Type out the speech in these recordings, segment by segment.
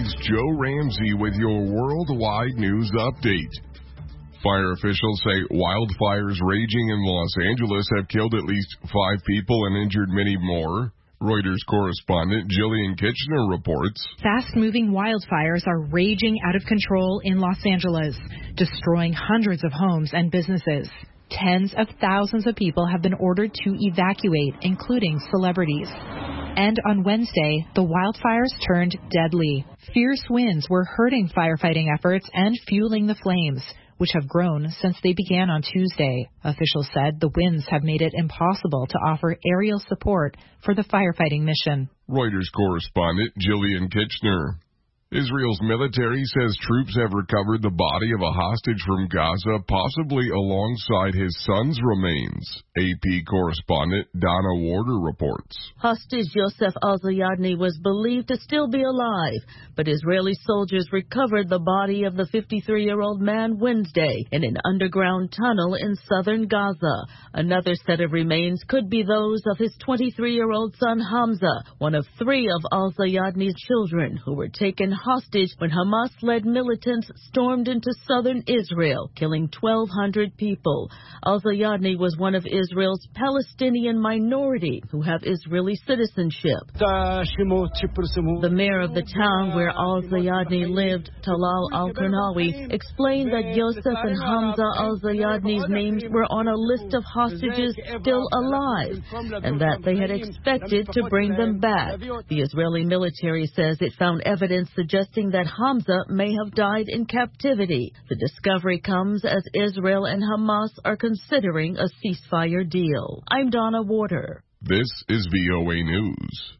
Here's Joe Ramsey with your worldwide news update. Fire officials say wildfires raging in Los Angeles have killed at least 5 people and injured many more. Reuters correspondent Jillian Kitchener reports. Fast-moving wildfires are raging out of control in Los Angeles, destroying hundreds of homes and businesses. Tens of thousands of people have been ordered to evacuate, including celebrities. And on Wednesday, the wildfires turned deadly. Fierce winds were hurting firefighting efforts and fueling the flames, which have grown since they began on Tuesday. Officials said the winds have made it impossible to offer aerial support for the firefighting mission. Reuters correspondent Jillian Kitchener. Israel's military says troops have recovered the body of a hostage from Gaza, possibly alongside his son's remains. AP correspondent Donna Warder reports. Hostage Yosef Al-Zayadni was believed to still be alive, but Israeli soldiers recovered the body of the 53-year-old man Wednesday in an underground tunnel in southern Gaza. Another set of remains could be those of his 23-year-old son Hamza, one of 3 of Al-Zayadni's children who were taken hostage when Hamas-led militants stormed into southern Israel, killing 1,200 people. Al-Zayadni was one of Israel's Palestinian minority who have Israeli citizenship. The mayor of the town where Al-Zayadni lived, Talal Al-Karnawi, explained that Yosef and Hamza Al-Zayadni's names were on a list of hostages still alive and that they had expected to bring them back. The Israeli military says it found evidence suggesting that Hamza may have died in captivity. The discovery comes as Israel and Hamas are considering a ceasefire deal. I'm Donna Warder. This is VOA News.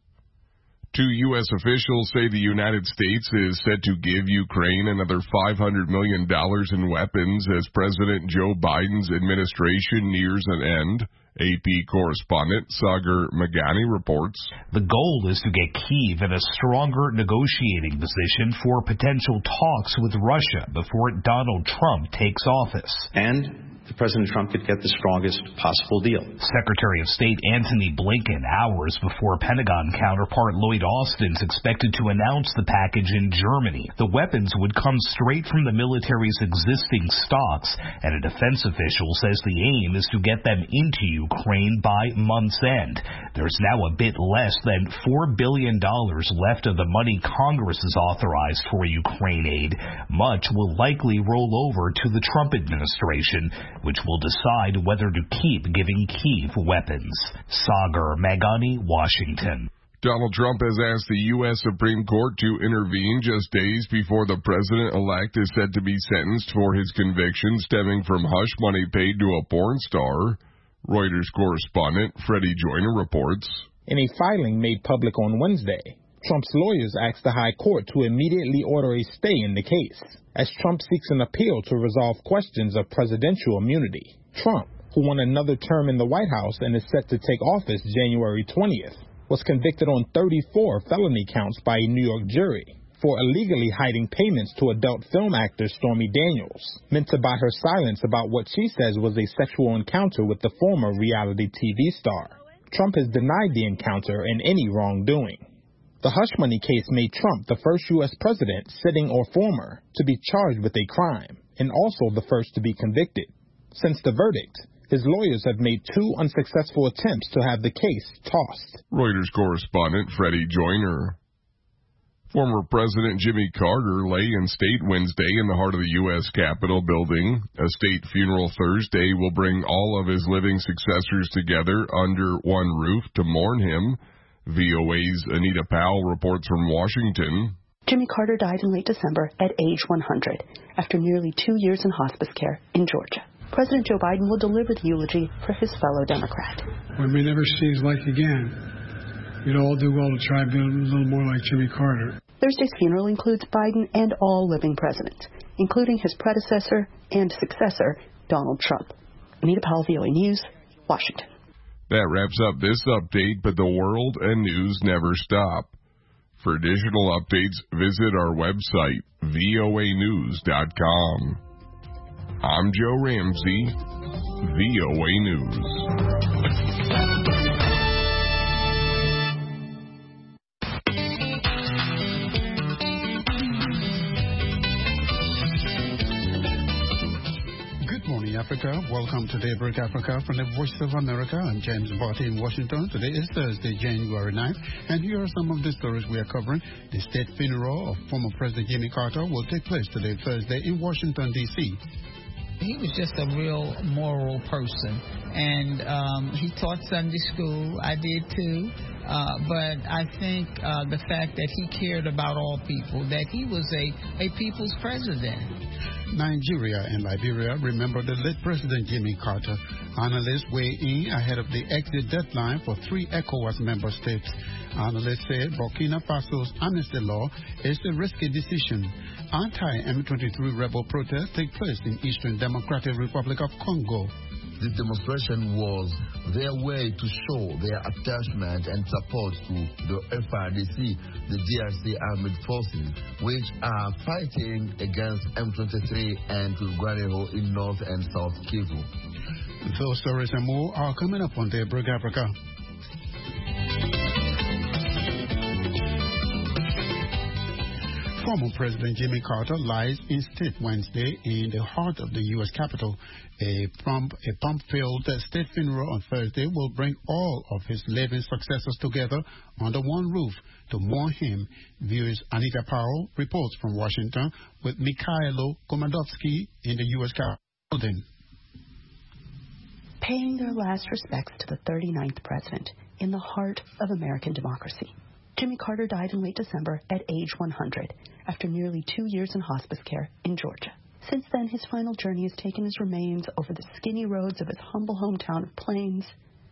2 U.S. officials say the United States is set to give Ukraine another $500 million in weapons as President Joe Biden's administration nears an end. AP correspondent Sagar Meghani reports. The goal is to get Kyiv in a stronger negotiating position for potential talks with Russia before Donald Trump takes office. And President Trump could get the strongest possible deal. Secretary of State Antony Blinken, hours before Pentagon counterpart Lloyd Austin's expected to announce the package in Germany. The weapons would come straight from the military's existing stocks, and a defense official says the aim is to get them into Ukraine by month's end. There's now a bit less than $4 billion left of the money Congress has authorized for Ukraine aid. Much will likely roll over to the Trump administration, which will decide whether to keep giving Kyiv weapons. Sagar Meghani, Washington. Donald Trump has asked the U.S. Supreme Court to intervene just days before the president-elect is set to be sentenced for his conviction stemming from hush money paid to a porn star. Reuters correspondent Freddie Joyner reports. In a filing made public on Wednesday, Trump's lawyers asked the High Court to immediately order a stay in the case, as Trump seeks an appeal to resolve questions of presidential immunity. Trump, who won another term in the White House and is set to take office January 20th, was convicted on 34 felony counts by a New York jury for illegally hiding payments to adult film actor Stormy Daniels, meant to buy her silence about what she says was a sexual encounter with the former reality TV star. Trump has denied the encounter and any wrongdoing. The hush money case made Trump the first U.S. president, sitting or former, to be charged with a crime, and also the first to be convicted. Since the verdict, his lawyers have made 2 unsuccessful attempts to have the case tossed. Reuters correspondent Freddie Joyner. Former President Jimmy Carter lay in state Wednesday in the heart of the U.S. Capitol building. A state funeral Thursday will bring all of his living successors together under one roof to mourn him. VOA's Anita Powell reports from Washington. Jimmy Carter died in late December at age 100 after nearly 2 years in hospice care in Georgia. President Joe Biden will deliver the eulogy for his fellow Democrat. We may never see his like again. We'd all do well to try to be a little more like Jimmy Carter. Thursday's funeral includes Biden and all living presidents, including his predecessor and successor, Donald Trump. Anita Powell, VOA News, Washington. That wraps up this update, but the world and news never stop. For additional updates, visit our website, voanews.com. I'm Joe Ramsey, VOA News. Africa. Welcome to Daybreak Africa from the Voice of America. I'm James Barty in Washington. Today is Thursday, January 9th, and here are some of the stories we are covering. The state funeral of former President Jimmy Carter will take place today, Thursday, in Washington, D.C. He was just a real moral person, and he taught Sunday school. I did too. But I think the fact that he cared about all people, that he was a people's president. Nigeria and Liberia remember the late President Jimmy Carter. Analysts weigh in ahead of the exit deadline for 3 ECOWAS member states. Analysts say Burkina Faso's amnesty law is a risky decision. Anti-M23 rebel protests take place in Eastern Democratic Republic of Congo. The demonstration was their way to show their attachment and support to the FARDC, the DRC armed forces, which are fighting against M23 and Twirwaneho in North and South Kivu. Those stories and more are coming up on Daybreak Africa. Former President Jimmy Carter lies in state Wednesday in the heart of the U.S. Capitol. A pomp-filled state funeral on Thursday will bring all of his living successors together under one roof to mourn him. Viewers Anita Powell reports from Washington with Mikhailo Komandovsky in the U.S. Capitol building. Paying their last respects to the 39th president in the heart of American democracy. Jimmy Carter died in late December at age 100 after nearly 2 years in hospice care in Georgia. Since then, his final journey has taken his remains over the skinny roads of his humble hometown of Plains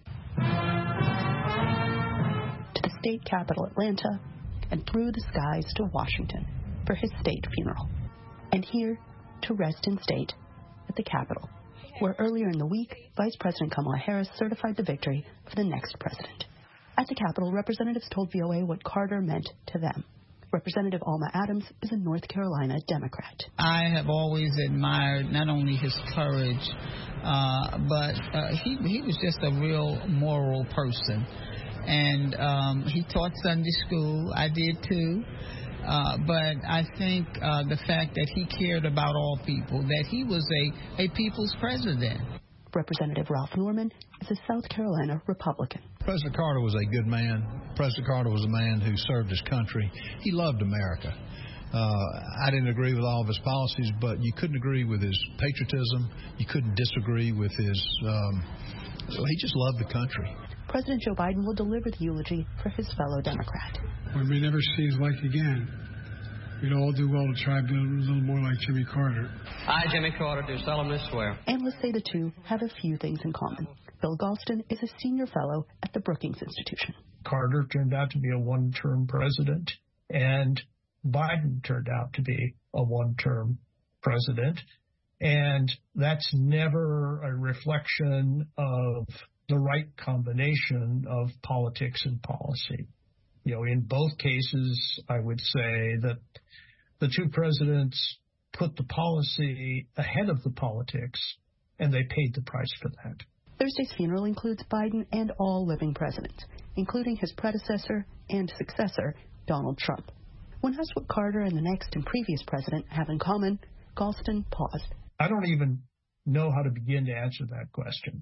to the state capital, Atlanta, and through the skies to Washington for his state funeral. And here to rest in state at the Capitol, where earlier in the week, Vice President Kamala Harris certified the victory for the next president. At the Capitol, representatives told VOA what Carter meant to them. Representative Alma Adams is a North Carolina Democrat. I have always admired not only his courage, but he was just a real moral person. And he taught Sunday school. I did too. But I think the fact that he cared about all people, that he was a people's president. Representative Ralph Norman is a South Carolina Republican. President Carter was a good man. President Carter was a man who served his country. He loved America. I didn't agree with all of his policies, but you couldn't agree with his patriotism. You couldn't disagree with his... he just loved the country. President Joe Biden will deliver the eulogy for his fellow Democrat. We may never see his like again. We'd all do well to try to build a little more like Jimmy Carter. I, Jimmy Carter, do solemnly swear. Analysts say the two have a few things in common. Bill Galston is a senior fellow at the Brookings Institution. Carter turned out to be a one-term president, and Biden turned out to be a one-term president. And that's never a reflection of the right combination of politics and policy. You know, in both cases, I would say that the two presidents put the policy ahead of the politics, and they paid the price for that. Thursday's funeral includes Biden and all living presidents, including his predecessor and successor, Donald Trump. When asked what Carter and the next and previous president have in common, Galston paused. I don't even know how to begin to answer that question.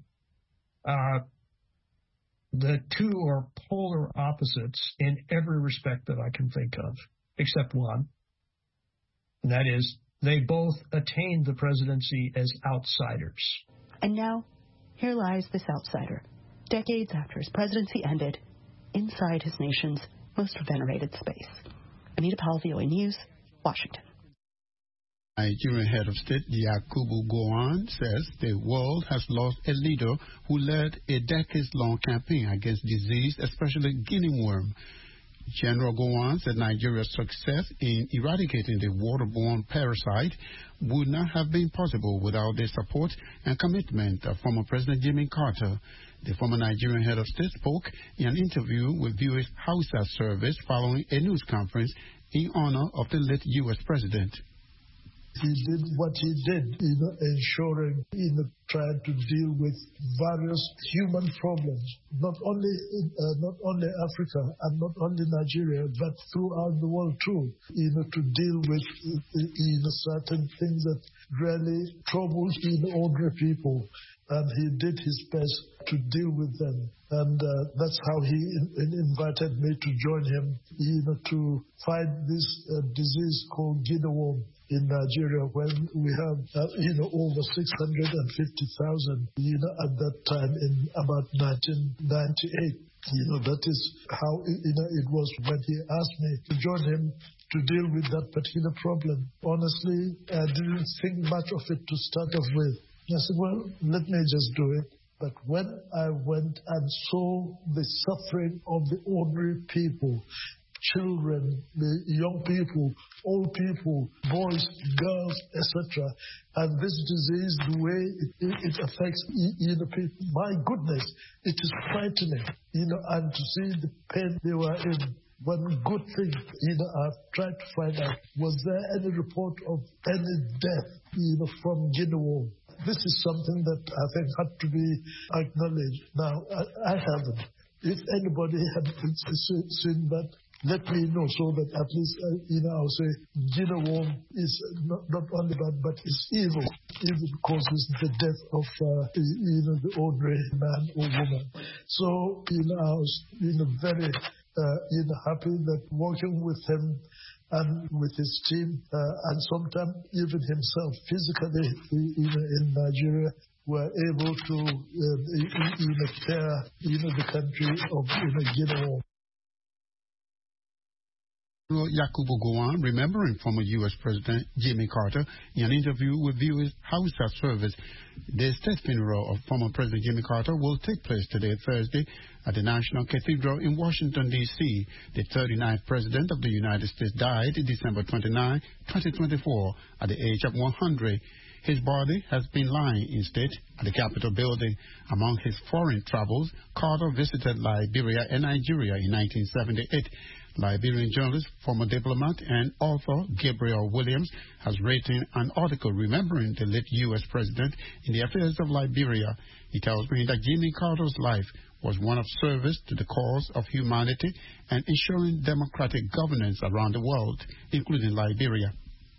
The two are polar opposites in every respect that I can think of, except one. And that is, they both attained the presidency as outsiders. And now, here lies this outsider, decades after his presidency ended, inside his nation's most venerated space. Anita Powell, VOA News, Washington. Nigerian head of state Yakubu Gowon says the world has lost a leader who led a decades-long campaign against disease, especially guinea worm. General Gowon said Nigeria's success in eradicating the waterborne parasite would not have been possible without the support and commitment of former President Jimmy Carter. The former Nigerian head of state spoke in an interview with viewers' Hausa service following a news conference in honor of the late U.S. president. He did what he did, ensuring, trying to deal with various human problems, not only Africa and not only Nigeria, but throughout the world too, to deal with certain things that really trouble ordinary people. And he did his best to deal with them. And that's how he invited me to join him, to fight this disease called Guinea worm in Nigeria, when we have, over 650,000, at that time in about 1998. That is how, it was when he asked me to join him to deal with that particular problem. Honestly, I didn't think much of it to start off with. I said, well, let me just do it. But when I went and saw the suffering of the ordinary people, children, the young people, old people, boys, girls, etc., and this disease, the way it affects people, my goodness, it is frightening, and to see the pain they were in. One good thing, I've tried to find out, was there any report of any death, from Guinea worm? This is something that I think had to be acknowledged. Now, I haven't. If anybody had seen that, let me know, so that at least, I'll say Guinea worm is not only bad, but it's evil. Evil causes the death of, the ordinary man or woman. So, I was, very happy that working with him and with his team, and sometimes even himself physically, in Nigeria, were able to clear, the country of Guinea worm. Yakubu Gowon, remembering former U.S. President Jimmy Carter in an interview with viewers Hausa Service. The state funeral of former President Jimmy Carter will take place today, Thursday, at the National Cathedral in Washington, D.C. The 39th President of the United States died December 29, 2024, at the age of 100. His body has been lying in state at the Capitol building. Among his foreign travels, Carter visited Liberia and Nigeria in 1978. Liberian journalist, former diplomat, and author Gabriel Williams has written an article remembering the late U.S. President in the affairs of Liberia. He tells me that Jimmy Carter's life was one of service to the cause of humanity and ensuring democratic governance around the world, including Liberia.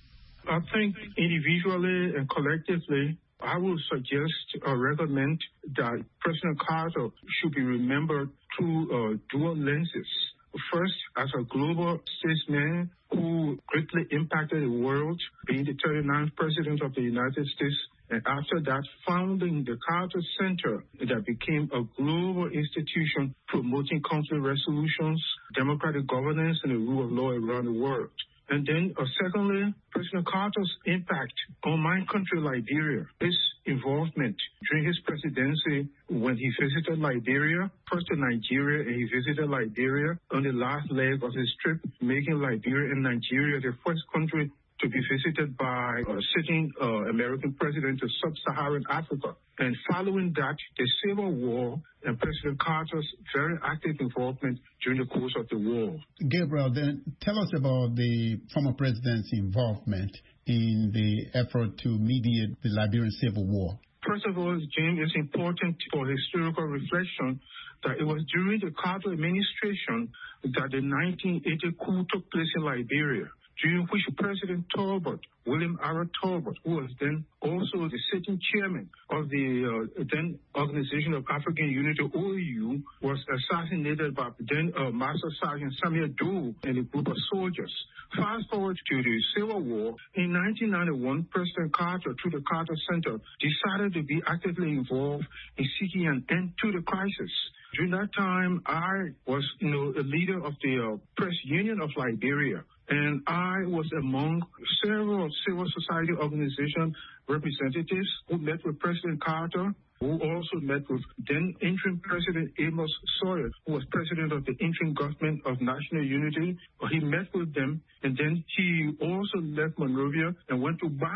I think individually and collectively, I would suggest or recommend that President Carter should be remembered through dual lenses. First, as a global statesman who greatly impacted the world, being the 39th President of the United States, and after that, founding the Carter Center that became a global institution promoting conflict resolutions, democratic governance, and the rule of law around the world. And then, secondly, President Carter's impact on my country, Liberia, his involvement during his presidency when he visited Liberia, first to Nigeria, and he visited Liberia on the last leg of his trip, making Liberia and Nigeria the first country to be visited by a sitting American president of sub-Saharan Africa. And following that, the Civil War and President Carter's very active involvement during the course of the war. Gabriel, then tell us about the former president's involvement in the effort to mediate the Liberian Civil War. First of all, Jim, it's important for historical reflection that it was during the Carter administration that the 1980 coup took place in Liberia, during which President Talbot, William R. Talbot, who was then also the sitting chairman of the then Organization of African Unity, OAU, was assassinated by then Master Sergeant Samuel Doe and a group of soldiers. Fast forward to the Civil War. In 1991, President Carter, through the Carter Center, decided to be actively involved in seeking an end to the crisis. During that time, I was, a leader of the Press Union of Liberia, and I was among several civil society organization representatives who met with President Carter, who also met with then interim President Amos Sawyer, who was president of the interim government of national unity. He met with them, and then he also left Monrovia and went to Bangui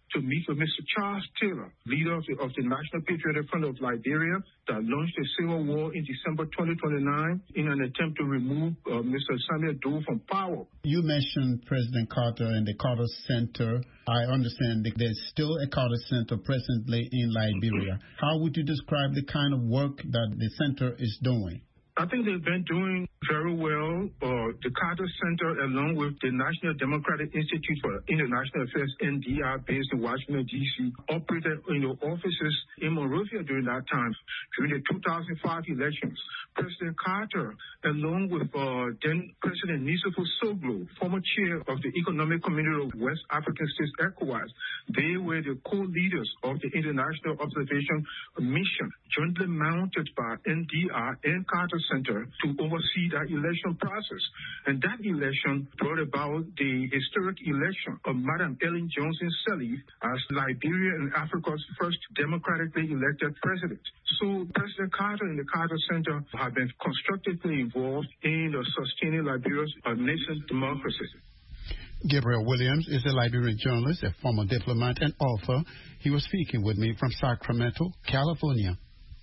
to meet with Mr. Charles Taylor, leader of the National Patriotic Front of Liberia, that launched a civil war in December 2029 in an attempt to remove Mr. Samuel Doe from power. You mentioned President Carter and the Carter Center. I understand that there's still a Carter Center presently in Liberia. How would you describe the kind of work that the center is doing? I think they've been doing very well. The Carter Center, along with the National Democratic Institute for International Affairs, NDI, based in Washington, D.C., operated offices in Monrovia during that time. During the 2005 elections, President Carter, along with then President Nisifo Soglo, former chair of the Economic Community of West African States, ECOWAS, they were the co-leaders of the International Observation Mission, jointly mounted by NDI and Carter Center to oversee that election process. And that election brought about the historic election of Madam Ellen Johnson Sirleaf as Liberia and Africa's first democratically elected president. So President Carter and the Carter Center have been constructively involved in sustaining Liberia's nascent democracy. Gabriel Williams is a Liberian journalist, a former diplomat, and author. He was speaking with me from Sacramento, California.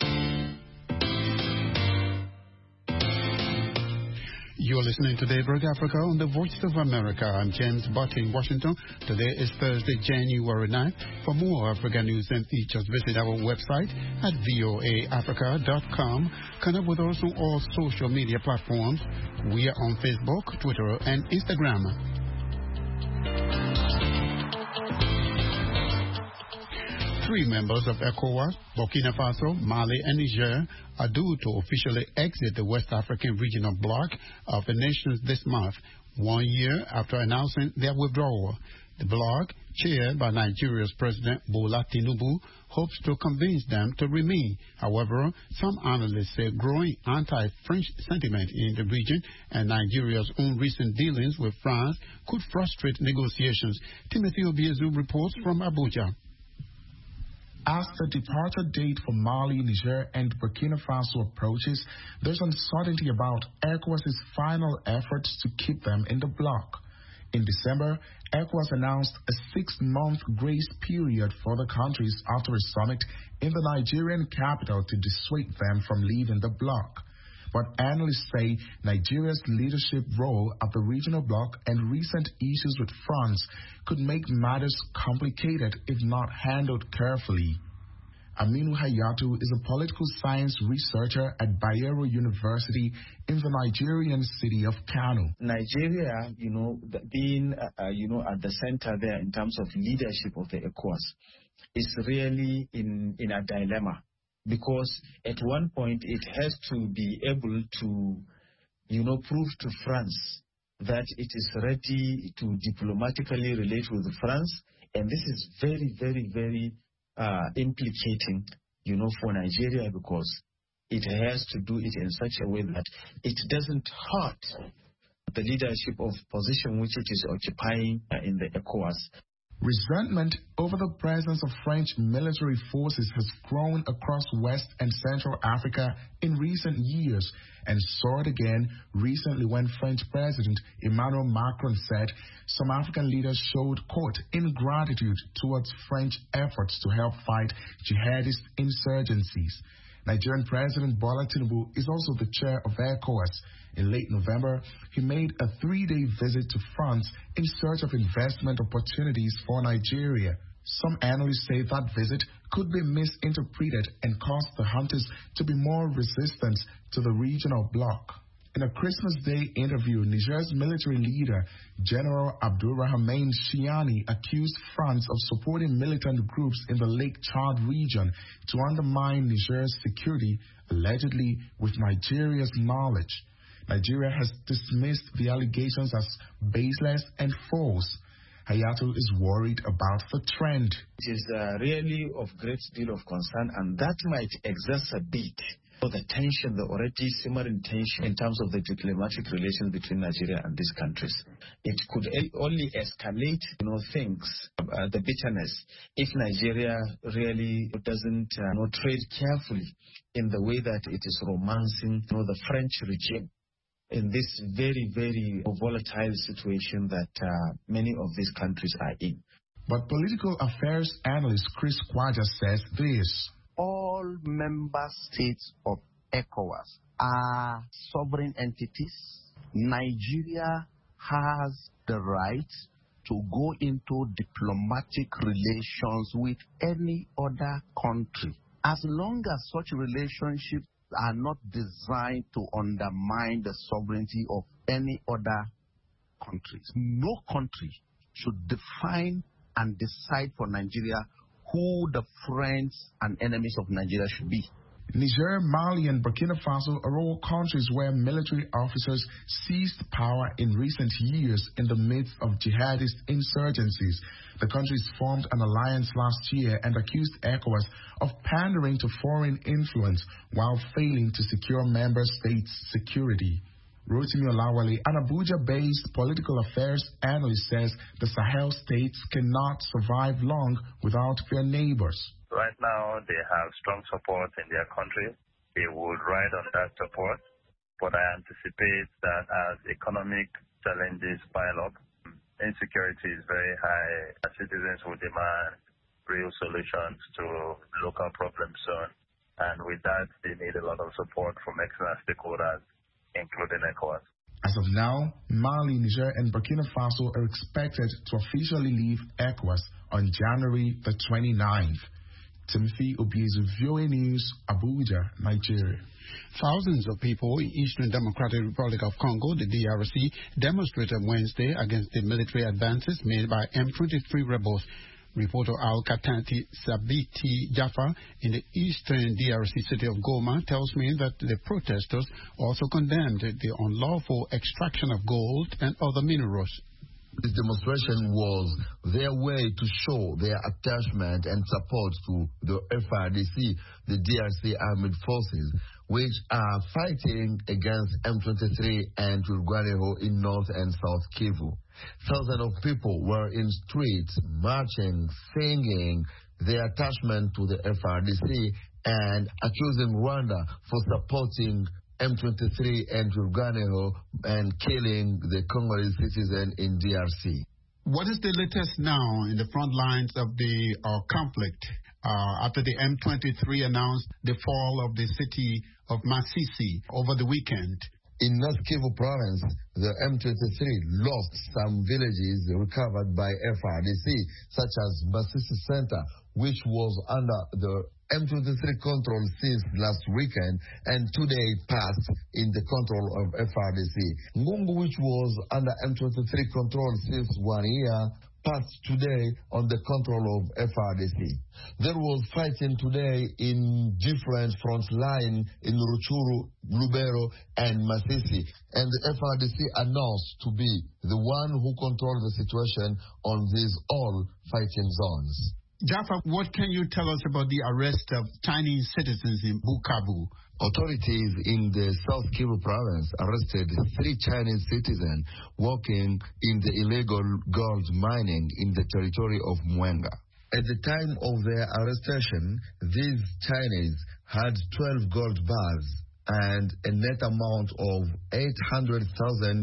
You're listening to Daybreak Africa on the Voice of America. I'm James Butt in Washington. Today is Thursday, January 9th. For more African news and features, visit our website at voaafrica.com. Connect with us on all social media platforms. We are on Facebook, Twitter, and Instagram. Three members of ECOWAS, Burkina Faso, Mali, and Niger are due to officially exit the West African regional bloc of the nations this month, 1 year after announcing their withdrawal. The bloc, chaired by Nigeria's President Bola Tinubu, hopes to convince them to remain. However, some analysts say growing anti-French sentiment in the region and Nigeria's own recent dealings with France could frustrate negotiations. Timothy Obiezu reports from Abuja. As the departure date for Mali, Niger, and Burkina Faso approaches, there's uncertainty about ECOWAS's final efforts to keep them in the bloc. In December, ECOWAS announced a 6-month grace period for the countries after a summit in the Nigerian capital to dissuade them from leaving the bloc. But analysts say Nigeria's leadership role at the regional bloc and recent issues with France could make matters complicated if not handled carefully. Aminu Hayatu is a political science researcher at Bayero University in the Nigerian city of Kano. Nigeria, being, at the center there in terms of leadership of the ECOWAS is really in a dilemma. Because at one point it has to be able to, prove to France that it is ready to diplomatically relate with France. And this is very, very, very implicating, for Nigeria, because it has to do it in such a way that it doesn't hurt the leadership of position which it is occupying in the ECOWAS. Resentment over the presence of French military forces has grown across West and Central Africa in recent years and soared again recently when French President Emmanuel Macron said some African leaders showed, quote, ingratitude towards French efforts to help fight jihadist insurgencies. Nigerian President Bola Tinubu is also the chair of ECOWAS. In late November, he made a 3-day visit to France in search of investment opportunities for Nigeria. Some analysts say that visit could be misinterpreted and cause the hunters to be more resistant to the regional bloc. In a Christmas Day interview, Niger's military leader, General Abdurrahman Chiani, accused France of supporting militant groups in the Lake Chad region to undermine Niger's security, allegedly with Nigeria's knowledge. Nigeria has dismissed the allegations as baseless and false. Hayatu is worried about the trend. It is really of great deal of concern, and that might exacerbate the tension, the already simmering tension in terms of the diplomatic relations between Nigeria and these countries. It could only escalate, things, the bitterness, if Nigeria really doesn't trade carefully in the way that it is romancing, the French regime in this very, very volatile situation that many of these countries are in. But political affairs analyst Chris Kwaja says this. All member states of ECOWAS are sovereign entities. Nigeria has the right to go into diplomatic relations with any other country, as long as such relationships are not designed to undermine the sovereignty of any other countries. No country should define and decide for Nigeria who the friends and enemies of Nigeria should be. Niger, Mali, and Burkina Faso are all countries where military officers seized power in recent years in the midst of jihadist insurgencies. The countries formed an alliance last year and accused ECOWAS of pandering to foreign influence while failing to secure member states' security. Rotimi Olawale, an Abuja-based political affairs analyst, says the Sahel states cannot survive long without their neighbors. Right now, they have strong support in their country. They would ride on that support. But I anticipate that as economic challenges pile up, insecurity is very high. Citizens will demand real solutions to local problems soon. And with that, they need a lot of support from external stakeholders, including ECOWAS. As of now, Mali, Niger, and Burkina Faso are expected to officially leave ECOWAS on January the 29th. Timothy Obiezu, VOA News, Abuja, Nigeria. Thousands of people in Eastern Democratic Republic of Congo, the DRC, demonstrated Wednesday against the military advances made by M23 rebels. Reporter Al-Katanti Sabiti Jaffa in the eastern DRC city of Goma tells me that the protesters also condemned the unlawful extraction of gold and other minerals. This demonstration was their way to show their attachment and support to the FARDC, the DRC armed forces, which are fighting against M23 and Twirwaneho in North and South Kivu. Thousands of people were in streets marching, singing their attachment to the FARDC and accusing Rwanda for supporting M23 and Twirwaneho and killing the Congolese citizen in DRC. What is the latest now in the front lines of the conflict after the M23 announced the fall of the city of Masisi over the weekend? In North Kivu province, the M23 lost some villages recovered by FARDC, such as Masisi Center, which was under the M23 control since last weekend, and today passed in the control of FARDC. Ngungu, which was under M23 control since 1 year, passed today on the control of FARDC. There was fighting today in different front lines in Ruchuru, Lubero, and Masisi, and the FARDC announced to be the one who controls the situation on these all fighting zones. Jaffa, what can you tell us about the arrest of Chinese citizens in Bukavu? Authorities in the South Kivu province arrested 3 Chinese citizens working in the illegal gold mining in the territory of Mwenga. At the time of their arrestation, these Chinese had 12 gold bars and a net amount of $800,000.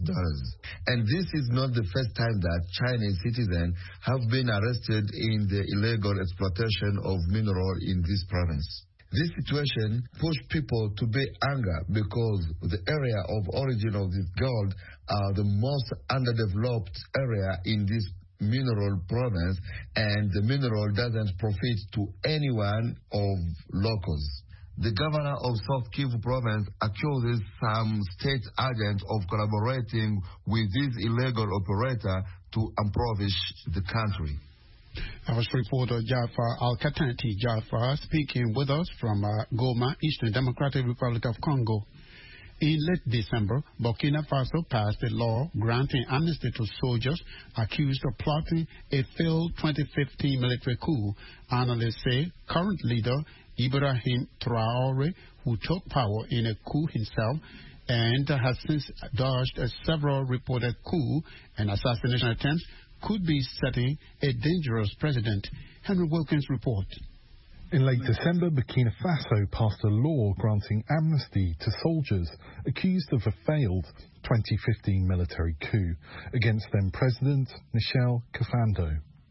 And this is not the first time that Chinese citizens have been arrested in the illegal exploitation of mineral in this province. This situation pushed people to be angry because the area of origin of this gold are the most underdeveloped area in this mineral province, and the mineral doesn't profit to anyone of locals. The governor of South Kivu province accuses some state agents of collaborating with this illegal operator to impoverish the country. That was reporter Jaffa Al-Katanti Jaffa speaking with us from Goma, Eastern Democratic Republic of Congo. In late December, Burkina Faso passed a law granting amnesty to soldiers accused of plotting a failed 2015 military coup. Analysts say current leader Ibrahim Traoré, who took power in a coup himself and has since dodged several reported coup and assassination attempts, could be setting a dangerous precedent. Henry Wilkins reports. In late December, Burkina Faso passed a law granting amnesty to soldiers accused of a failed 2015 military coup against then President Michel Kafando.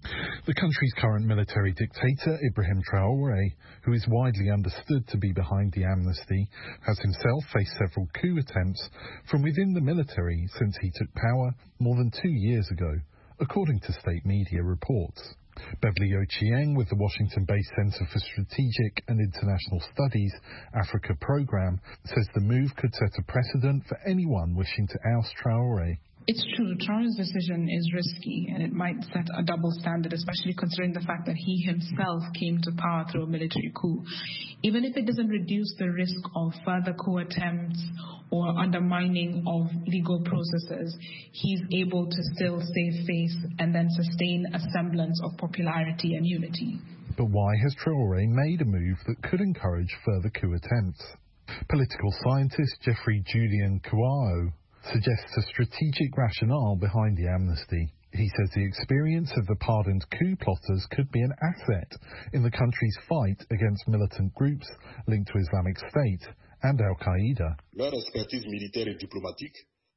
The country's current military dictator, Ibrahim Traoré, who is widely understood to be behind the amnesty, has himself faced several coup attempts from within the military since he took power more than 2 years ago, according to state media reports. Beverly Ochieng with the Washington-based Center for Strategic and International Studies Africa program says the move could set a precedent for anyone wishing to oust Traoré. It's true, Traoré's decision is risky and it might set a double standard, especially considering the fact that he himself came to power through a military coup. Even if it doesn't reduce the risk of further coup attempts or undermining of legal processes, he's able to still save face and then sustain a semblance of popularity and unity. But why has Traoré made a move that could encourage further coup attempts? Political scientist Jeffrey Julian Kouao suggests a strategic rationale behind the amnesty. He says the experience of the pardoned coup plotters could be an asset in the country's fight against militant groups linked to Islamic State and Al-Qaeda. Leur expertise militaire et diplomatique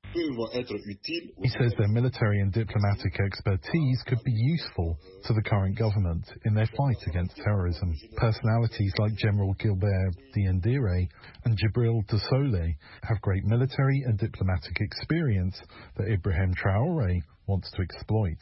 He says their military and diplomatic expertise could be useful to the current government in their fight against terrorism. Personalities like General Gilbert Diendéré and Djibril Dessole have great military and diplomatic experience that Ibrahim Traoré wants to exploit.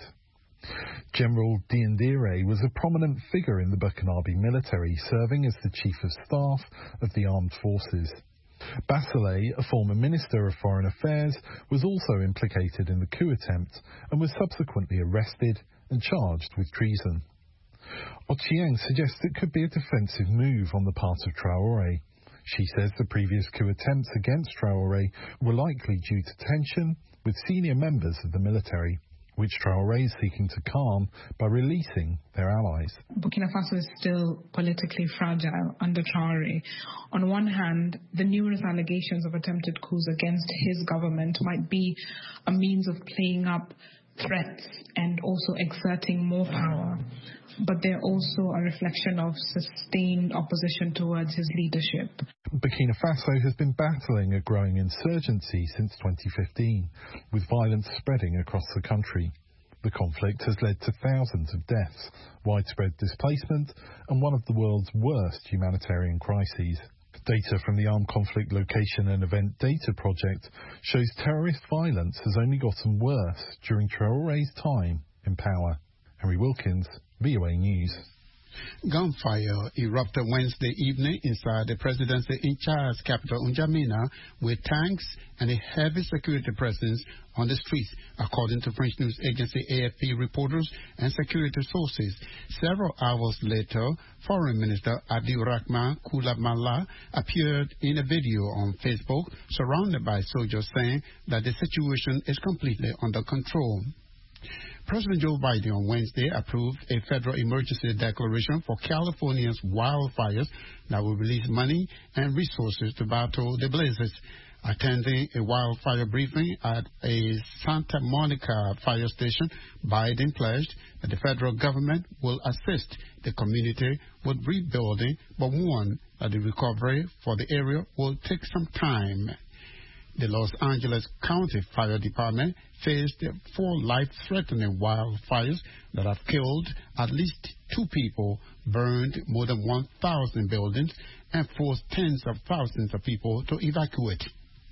General Diendéré was a prominent figure in the Burkinabe military, serving as the Chief of Staff of the Armed Forces. Bachelet, a former Minister of Foreign Affairs, was also implicated in the coup attempt and was subsequently arrested and charged with treason. Ochieng suggests it could be a defensive move on the part of Traoré. She says the previous coup attempts against Traoré were likely due to tension with senior members of the military, which Traoré is seeking to calm by releasing their allies. Burkina Faso is still politically fragile under Traoré. On one hand, the numerous allegations of attempted coups against his government might be a means of playing up threats and also exerting more power, but they're also a reflection of sustained opposition towards his leadership. Burkina Faso has been battling a growing insurgency since 2015, with violence spreading across the country. The conflict has led to thousands of deaths, widespread displacement, and one of the world's worst humanitarian crises. Data from the Armed Conflict Location and Event Data Project shows terrorist violence has only gotten worse during Traoré's time in power. Henry Wilkins, VOA News. Gunfire erupted Wednesday evening inside the presidency-in-charge capital N'Djamena, with tanks and a heavy security presence on the streets, according to French news agency AFP reporters and security sources. Several hours later, Foreign Minister Abdirahman Koulibaly appeared in a video on Facebook surrounded by soldiers, saying that the situation is completely under control. President Joe Biden on Wednesday approved a federal emergency declaration for California's wildfires that will release money and resources to battle the blazes. Attending a wildfire briefing at a Santa Monica fire station, Biden pledged that the federal government will assist the community with rebuilding, but warned that the recovery for the area will take some time. The Los Angeles County Fire Department faced 4 life-threatening wildfires that have killed at least 2 people, burned more than 1,000 buildings, and forced tens of thousands of people to evacuate.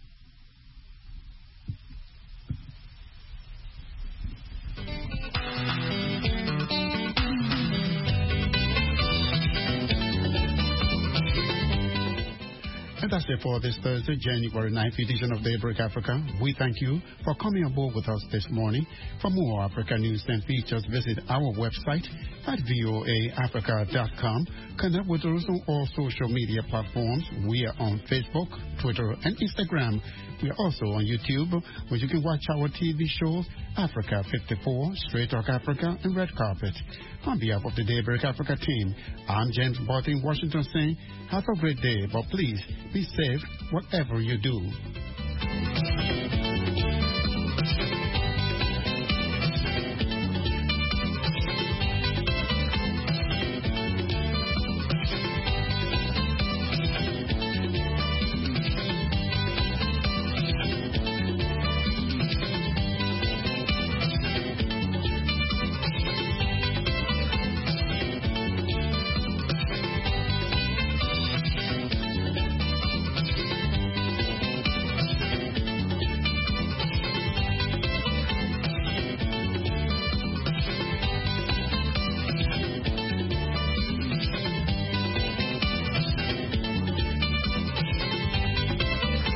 And that's it for this Thursday, January 9th edition of Daybreak Africa. We thank you for coming aboard with us this morning. For more Africa news and features, visit our website at voaafrica.com. Connect with us on all social media platforms. We are on Facebook, Twitter, and Instagram. We are also on YouTube, where you can watch our TV shows, Africa 54, Straight Talk Africa, and Red Carpet. On behalf of the Daybreak Africa team, I'm James Barton in Washington saying, have a great day, but please be safe whatever you do.